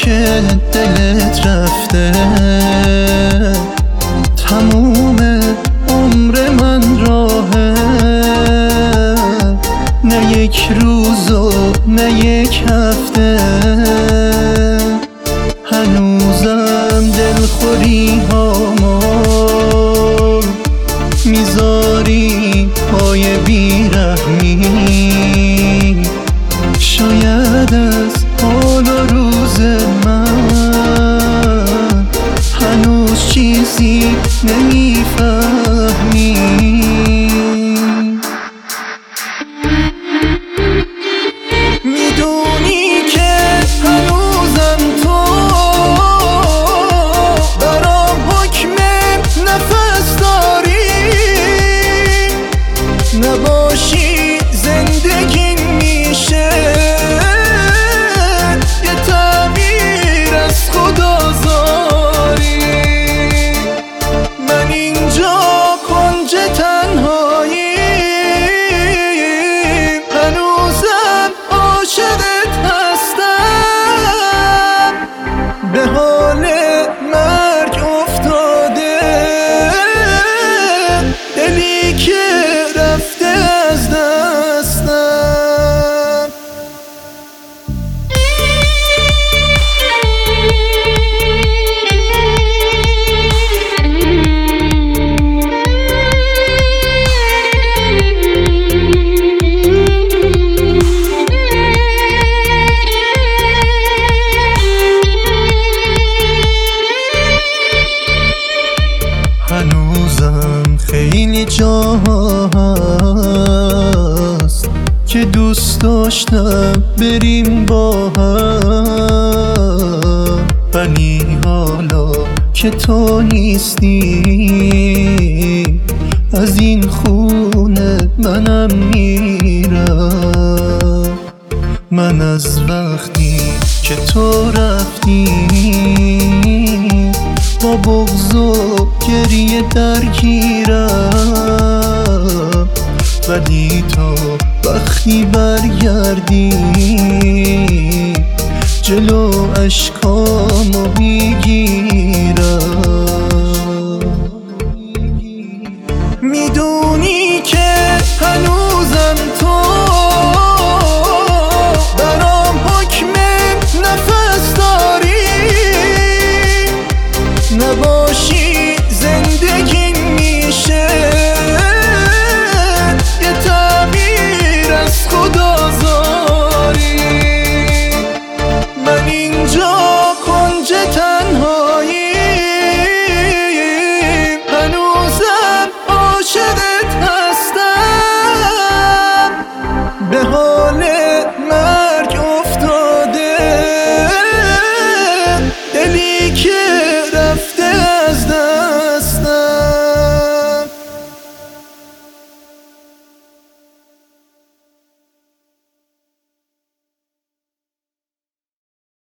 که دلت رفته، تموم عمر من راهه، نه یک روز و نه یک هفته. هنوزم دلخوری هامو میذاری پای بیرحمی. شاید از حال و روز من هنوز چیزی نمیفهمی. میدونی که هنوزم تو برام حکم نفس داری، نباشی زندگی میشه یه تعبیر از خدازاری. من اینجا کنج تنهاییم، هنوزم عاشقت هستم، به حال مرگ افتاده دلی که رفته از دستم. هنوزم خیلی جاها هست که دوست داشتم بریم با هم، ولی حالا که تو نیستی از این خونه منم میرم. من از وقتی که تو رفتی با بغض و گریه درگیرم، ولی تو وقتی برگردی جلو اشکامو میگیرم. میدونی که هنوزم تو برام حکم نفس داری، نباشی زندگی میشه یه تعبیر از خدازاری. من اینجا کنج